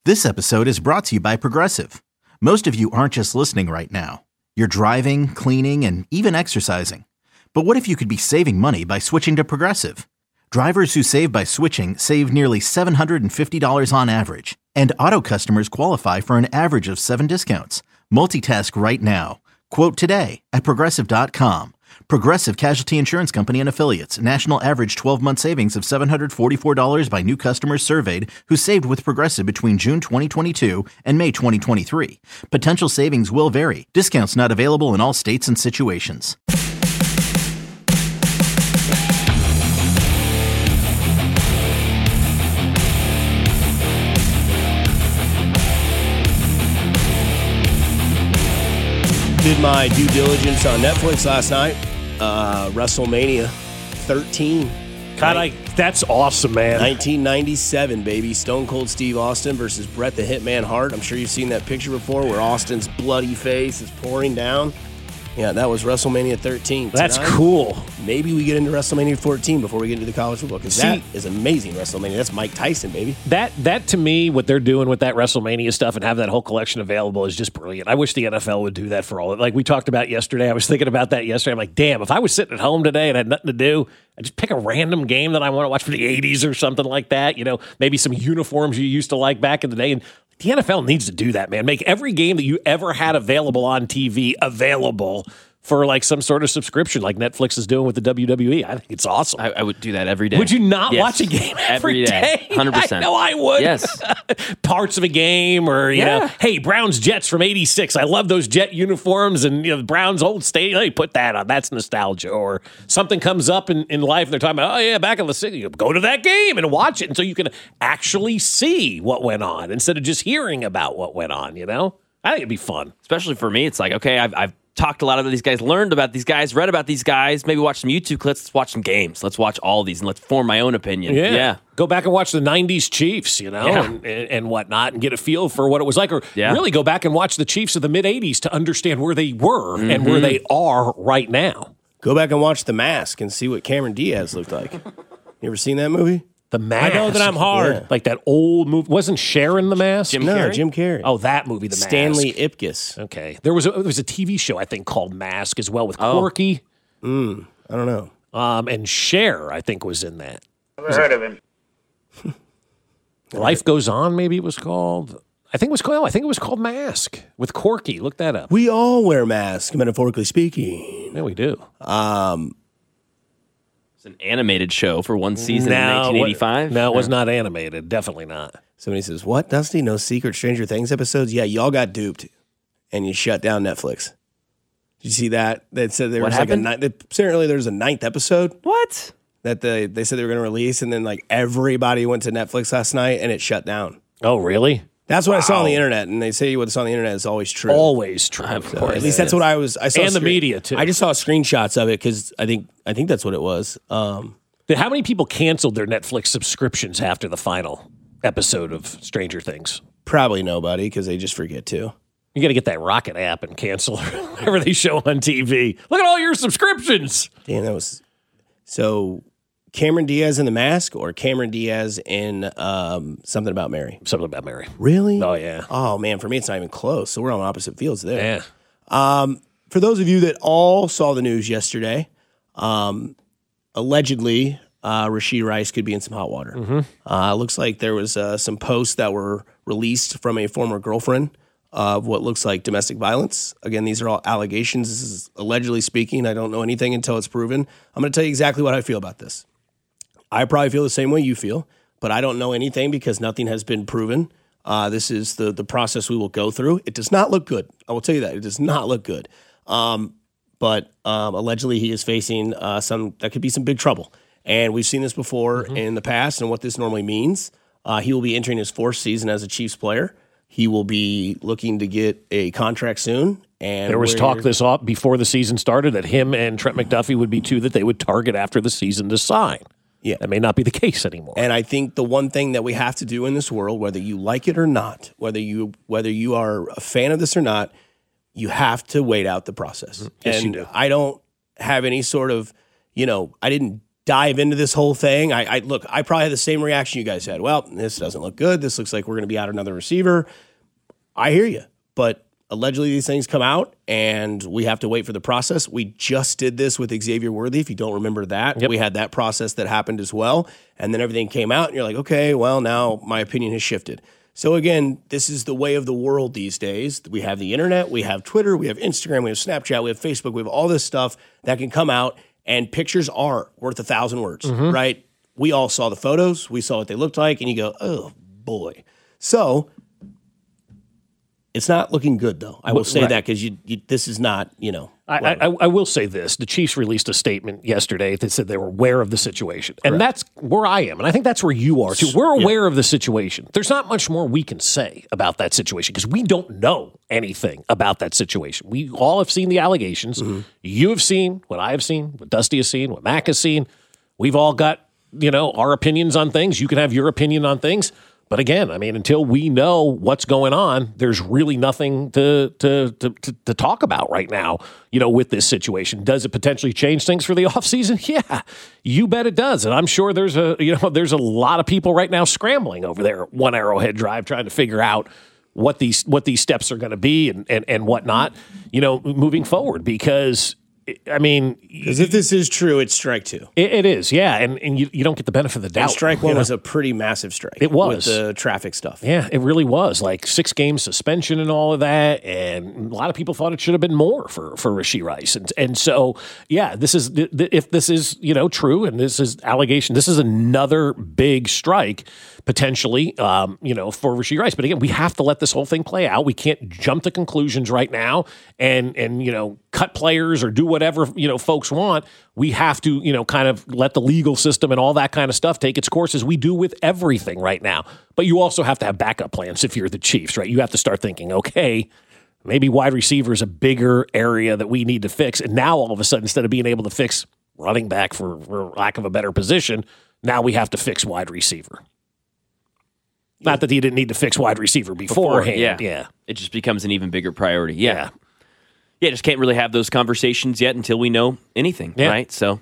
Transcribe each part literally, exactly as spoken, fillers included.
This episode is brought to you by Progressive. Most of you aren't just listening right now. You're driving, cleaning, and even exercising. But what if you could be saving money by switching to Progressive? Drivers who save by switching save nearly seven hundred fifty dollars on average. And auto customers qualify for an average of seven discounts. Multitask right now. Quote today at Progressive dot com. Progressive Casualty Insurance Company and Affiliates. National average twelve-month savings of seven hundred forty-four dollars by new customers surveyed who saved with Progressive between June twenty twenty-two and May twenty twenty-three. Potential savings will vary. Discounts not available in all states and situations. Did my due diligence on Netflix last night. Uh, WrestleMania thirteen. God, I, that's awesome, man. nineteen ninety-seven, baby. Stone Cold Steve Austin versus Bret the Hitman Hart. I'm sure you've seen that picture before where Austin's bloody face is pouring down. Yeah, that was WrestleMania thirteen. That's Tonight, cool. Maybe we get into WrestleMania fourteen before we get into the college football, because that is amazing WrestleMania. That's Mike Tyson, baby. That, that to me, what they're doing with that WrestleMania stuff and have that whole collection available is just brilliant. I wish the N F L would do that for all. Like we talked about yesterday. I was thinking about that yesterday. I'm like, damn, if I was sitting at home today and had nothing to do, I'd just pick a random game that I want to watch from the eighties or something like that. You know, maybe some uniforms you used to like back in the day. And the N F L needs to do that, man. Make every game that you ever had available on T V available for like some sort of subscription like Netflix is doing with the W W E. I think it's awesome. I, I would do that every day. Would you not yes. watch a game every, every day? one hundred percent. I know I would. Yes. Parts of a game or, you yeah. know, hey, Browns Jets from eighty-six. I love those Jet uniforms and, you know, the Browns old stadium. Hey, put that on. That's nostalgia. Or something comes up in, in life and they're talking about, oh, yeah, back in the city. Go to that game and watch it. And so you can actually see what went on instead of just hearing about what went on, you know? I think it'd be fun. Especially for me, it's like, okay, I've, I've talked a lot about these guys, learned about these guys, read about these guys, maybe watch some YouTube clips, let's watch some games. Let's watch all these and let's form my own opinion. Yeah. yeah. Go back and watch the nineties Chiefs, you know, yeah. and, and, and whatnot, and get a feel for what it was like. Or yeah. really go back and watch the Chiefs of the mid-eighties to understand where they were mm-hmm. and where they are right now. Go back and watch The Mask and see what Cameron Diaz looked like. You ever seen that movie? The Mask. I know that I'm hard. Yeah. Like that old movie. Wasn't Sharon the Mask? Jim no, Carrey? Jim Carrey. Oh, that movie, The Stanley Mask. Ipkiss. Okay. There was, a, there was a T V show, I think, called Mask as well with oh. Corky. Mm, I don't know. Um, and Cher, I think, was in that. Never heard of him. Life Goes On, maybe it was called. I think it was called, I think it was called Mask with Corky. Look that up. We all wear masks, metaphorically speaking. Yeah, we do. Um... It's an animated show for one season no, in nineteen eighty-five. No, it was not animated. Definitely not. Somebody says, what, Dusty? No secret Stranger Things episodes? Yeah, y'all got duped, and you shut down Netflix. Did you see that? They said there what was happened? like a ninth, apparently there was a ninth episode. What? That they, they said they were going to release, and then like everybody went to Netflix last night, and it shut down. Oh, really? That's what wow. I saw on the internet, and they say what's on the internet is always true. Always true. Of So course. at least that's what I was. I saw and the screen- media, too. I just saw screenshots of it because I think I think that's what it was. Um, How many people canceled their Netflix subscriptions after the final episode of Stranger Things? probably nobody because they just forget to. You got to get that Rocket app and cancel whatever they show on T V. Look at all your subscriptions. Damn, that was so. Cameron Diaz in The Mask or Cameron Diaz in um, Something About Mary? Something About Mary. Really? Oh, yeah. Oh, man, for me, it's not even close. So we're on opposite fields there. Yeah. Um, for those of you that all saw the news yesterday, um, allegedly, uh, Rashee Rice could be in some hot water. Mm-hmm. Uh, looks like there was uh, some posts that were released from a former girlfriend of what looks like domestic violence. Again, these are all allegations. This is allegedly speaking. I don't know anything until it's proven. I'm going to tell you exactly what I feel about this. I probably feel the same way you feel, but I don't know anything because nothing has been proven. Uh, this is the the process we will go through. It does not look good. I will tell you that. It does not look good. Um, but um, allegedly he is facing uh, some, that could be some big trouble. And we've seen this before mm-hmm. in the past and what this normally means. Uh, he will be entering his fourth season as a Chiefs player. He will be looking to get a contract soon. And there was talk this off before the season started that him and Trent McDuffie would be two that they would target after the season to sign. Yeah. That may not be the case anymore. And I think the one thing that we have to do in this world, whether you like it or not, whether you whether you are a fan of this or not, you have to wait out the process. Yes, and you do. I don't have any sort of, you know, I didn't dive into this whole thing. I, I look, I probably had the same reaction you guys had. Well, this doesn't look good. This looks like we're going to be out another receiver. I hear you, but allegedly these things come out and we have to wait for the process. We just did this with Xavier Worthy. If you don't remember that, yep. we had that process that happened as well. And then everything came out and you're like, okay, well, now my opinion has shifted. So again, this is the way of the world these days. We have the internet, we have Twitter, we have Instagram, we have Snapchat, we have Facebook, we have all this stuff that can come out, and pictures are worth a thousand words, mm-hmm. right? We all saw the photos, we saw what they looked like, and you go, oh boy. So it's not looking good, though. I will well, say right. that because you, you, this is not, you know. I, I, I will say this. The Chiefs released a statement yesterday that said they were aware of the situation. And Correct. That's where I am. And I think that's where you are, too. We're aware yeah. of the situation. There's not much more we can say about that situation because we don't know anything about that situation. We all have seen the allegations. Mm-hmm. You have seen what I have seen, what Dusty has seen, what Mac has seen. We've all got, you know, our opinions on things. You can have your opinion on things. But again, I mean, until we know what's going on, there's really nothing to, to to to to talk about right now, you know, with this situation. Does it potentially change things for the offseason? Yeah, you bet it does. And I'm sure there's a, you know, there's a lot of people right now scrambling over there at One Arrowhead Drive trying to figure out what these what these steps are going to be and, and, and whatnot, you know, moving forward. Because I mean, because if this is true, it's strike two. It, it is, yeah, and and you, you don't get the benefit of the doubt. And strike one you know? was a pretty massive strike. It was with the traffic stuff. Yeah, it really was like six game suspension and all of that, and a lot of people thought it should have been more for for Rashee Rice, and and so yeah, this is if this is you know true, and this is allegation, this is another big strike potentially, um, you know, for Rashee Rice. But again, we have to let this whole thing play out. We can't jump to conclusions right now, and and you know, cut players or do whatever you know folks want. We have to you know kind of let the legal system and all that kind of stuff take its course as we do with everything right now. But you also have to have backup plans if you're the Chiefs, right? You have to start thinking, okay, maybe wide receiver is a bigger area that we need to fix. And now all of a sudden, instead of being able to fix running back for, for lack of a better position, now we have to fix wide receiver. Not that he didn't need to fix wide receiver beforehand. Before, yeah. yeah. It just becomes an even bigger priority. Yeah. yeah. Yeah, just can't really have those conversations yet until we know anything, yeah. right? So,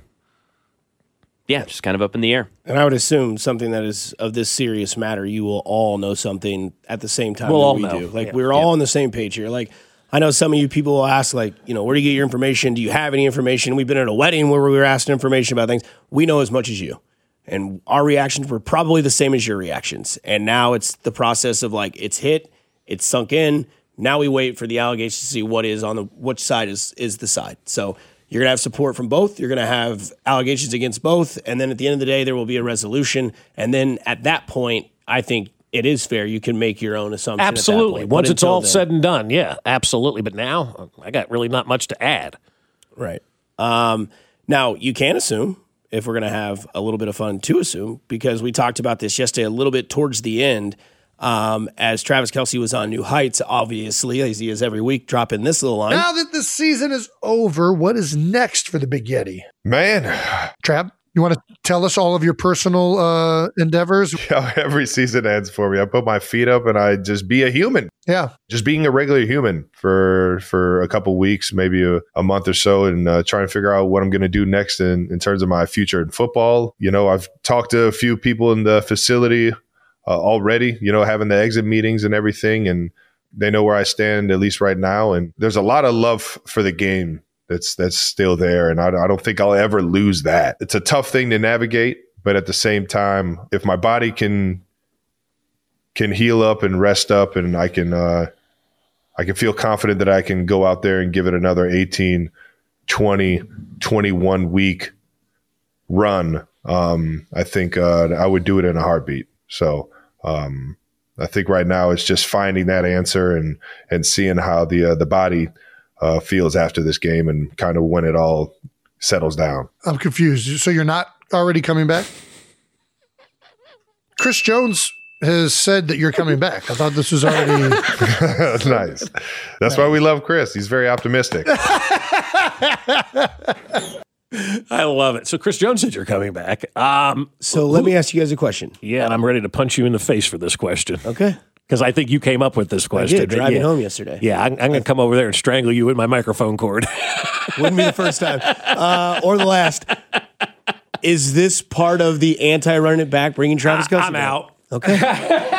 yeah, just kind of up in the air. And I would assume something that is of this serious matter, you will all know something at the same time we'll that all we know. do. Like, yeah. we're yeah. all on the same page here. Like, I know some of you people will ask, like, you know, where do you get your information? Do you have any information? We've been at a wedding where we were asked information about things. We know as much as you. And our reactions were probably the same as your reactions. And now it's the process of like, it's hit, it's sunk in. Now we wait for the allegations to see what is on the, which side is, is the side. So you're going to have support from both. You're going to have allegations against both. And then at the end of the day, there will be a resolution. And then at that point, I think it is fair. You can make your own assumption. Absolutely. At that point. Once it's all then, said and done. Yeah, absolutely. But now I got really not much to add. Right. Um, now you can assume, if we're going to have a little bit of fun to assume, because we talked about this yesterday a little bit towards the end, um, as Travis Kelce was on New Heights, obviously, as he is every week, dropping this little line. Now that the season is over, what is next for the Big Yeti? Man. Trav, you want to tell us all of your personal uh, endeavors? Yeah, every season ends for me. I put my feet up and I just be a human. Yeah. Just being a regular human for for a couple weeks, maybe a, a month or so, and uh, trying to figure out what I'm going to do next in, in terms of my future in football. You know, I've talked to a few people in the facility uh, already, you know, having the exit meetings and everything, and they know where I stand, at least right now. And there's a lot of love for the game that's that's still there, and I, I don't think I'll ever lose that. It's a tough thing to navigate, but at the same time, if my body can can heal up and rest up, and I can uh, I can feel confident that I can go out there and give it another eighteen, twenty, twenty-one week run, um, I think uh, I would do it in a heartbeat. So um, I think right now it's just finding that answer and and seeing how the uh, the body Uh, feels after this game and kind of when it all settles down. I'm confused. So you're not already coming back? Chris Jones has said that you're coming back. I thought this was already nice. That's nice. Why we love Chris. He's very optimistic. I love it. So Chris Jones said you're coming back. Um, so let me ask you guys a question. Yeah, and I'm ready to punch you in the face for this question. Okay. Because I think you came up with this question. I did, driving yeah. home yesterday. Yeah, I'm, I'm going to come over there and strangle you with my microphone cord. Wouldn't be the first time. Uh, or the last. Is this part of the anti-running it back, bringing Travis Kelce? I'm out. Okay. See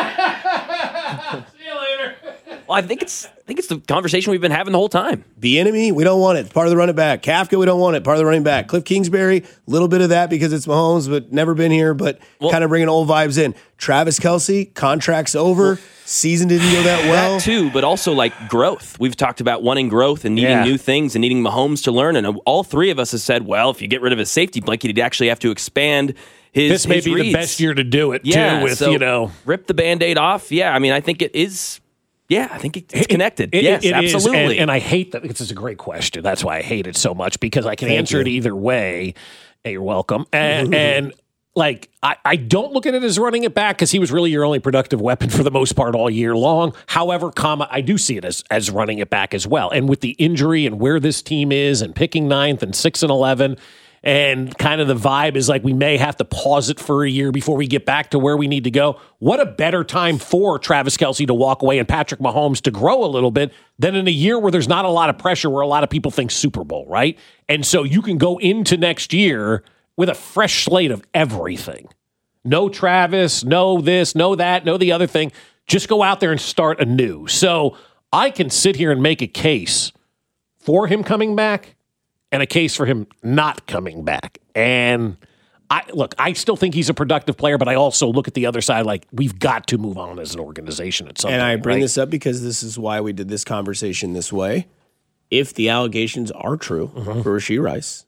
you later. Well, I think it's I think it's the conversation we've been having the whole time. The enemy, we don't want it. Part of the running back. Kafka, we don't want it. Part of the running back. Cliff Kingsbury, a little bit of that because it's Mahomes, but never been here, but well, kind of bringing old vibes in. Travis Kelce, contract's over. Well, season didn't go that well. That too, but also like growth. We've talked about wanting growth and needing yeah. new things and needing Mahomes to learn. And all three of us have said, well, if you get rid of his safety blanket, he'd actually have to expand his This may his be reads. the best year to do it, yeah, too, with, so you know. Rip the Band-Aid off. Yeah, I mean, I think it is... Yeah, I think it's connected. It, it, yes, it absolutely. Is, and, and I hate that. It's a great question. That's why I hate it so much, because I can Thank answer you. it either way. Hey, you're welcome. And, and like, I, I don't look at it as running it back because he was really your only productive weapon for the most part all year long. However, comma, I do see it as, as running it back as well. And with the injury and where this team is and picking ninth and six and eleven, and kind of the vibe is like we may have to pause it for a year before we get back to where we need to go. What a better time for Travis Kelce to walk away and Patrick Mahomes to grow a little bit than in a year where there's not a lot of pressure, where a lot of people think Super Bowl, right? And so you can go into next year with a fresh slate of everything. No Travis, no this, no that, no the other thing. Just go out there and start anew. So I can sit here and make a case for him coming back and a case for him not coming back. And I look, I still think he's a productive player, but I also look at the other side like we've got to move on as an organization at some and point. And I bring right? this up because this is why we did this conversation this way. If the allegations are true mm-hmm. for Rashee Rice,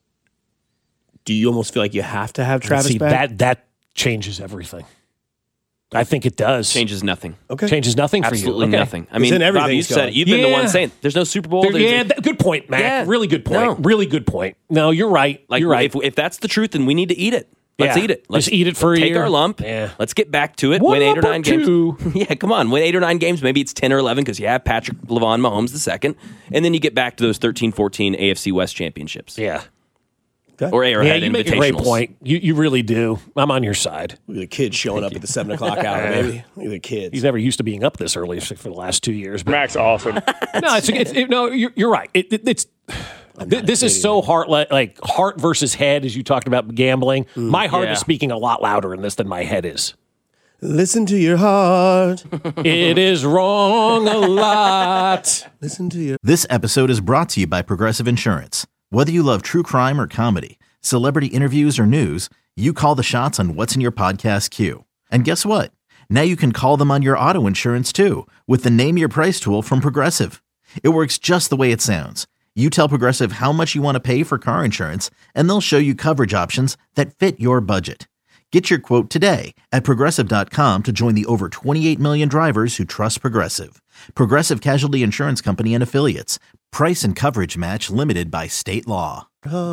do you almost feel like you have to have Travis See, back? That that changes everything. I think it does. Changes nothing. Okay. Changes nothing for Absolutely you. Okay. nothing. I mean, Rob, you said it. You've been yeah. the one saying there's no Super Bowl. There, yeah, th- good point, Mac. Yeah. Really good point. No. Really good point. No, you're right. Like, you're right. If, if that's the truth, then we need to eat it. Let's yeah. eat it. Let's Just eat it for a take year. our lump. Yeah. Let's get back to it. One win eight or or nine two. games. Yeah, come on. Win eight or nine games. Maybe it's ten or eleven because you have Patrick LeVon Mahomes the second. And then you get back to those thirteen fourteen A F C West championships. Yeah. Okay. Or Arrowhead yeah, you make a great point. You you really do. I'm on your side. Look at the kids showing up at the seven o'clock hour, baby. Look at the kids. He's never used to being up this early for the last two years. But Mac's awesome. no, it's, it's it, no. You're, you're right. It, it, it's th- this is so heart like heart versus head, as you talked about gambling. Mm, my heart yeah. is speaking a lot louder in this than my head is. Listen to your heart. It is wrong a lot. Listen to your. This episode is brought to you by Progressive Insurance. Whether you love true crime or comedy, celebrity interviews or news, you call the shots on what's in your podcast queue. And guess what? Now you can call them on your auto insurance too with the Name Your Price tool from Progressive. It works just the way it sounds. You tell Progressive how much you want to pay for car insurance, and they'll show you coverage options that fit your budget. Get your quote today at Progressive dot com to join the over twenty-eight million drivers who trust Progressive. Progressive Casualty Insurance Company and Affiliates. Price and coverage match limited by state law.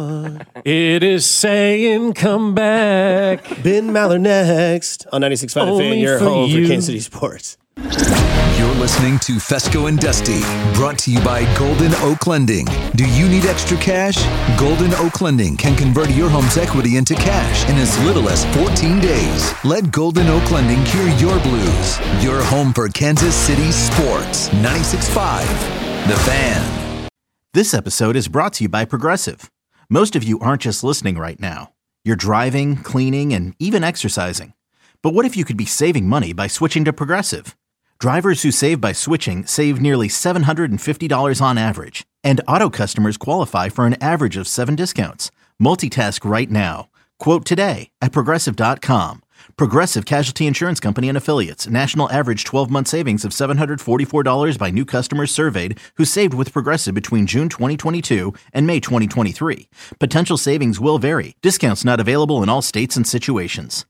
It is saying come back. Ben Maller next on ninety-six point five The Fan, your home you. for Kansas City Sports. You're listening to Fesco and Dusty, brought to you by Golden Oak Lending. Do you need extra cash? Golden Oak Lending can convert your home's equity into cash in as little as fourteen days. Let Golden Oak Lending cure your blues. Your home for Kansas City sports. ninety-six point five The Fan. This episode is brought to you by Progressive. Most of you aren't just listening right now. You're driving, cleaning, and even exercising. But what if you could be saving money by switching to Progressive? Drivers who save by switching save nearly seven hundred fifty dollars on average. And auto customers qualify for an average of seven discounts. Multitask right now. Quote today at Progressive dot com. Progressive Casualty Insurance Company and Affiliates. National average twelve-month savings of seven hundred forty-four dollars by new customers surveyed who saved with Progressive between June twenty twenty-two and May twenty twenty-three. Potential savings will vary. Discounts not available in all states and situations.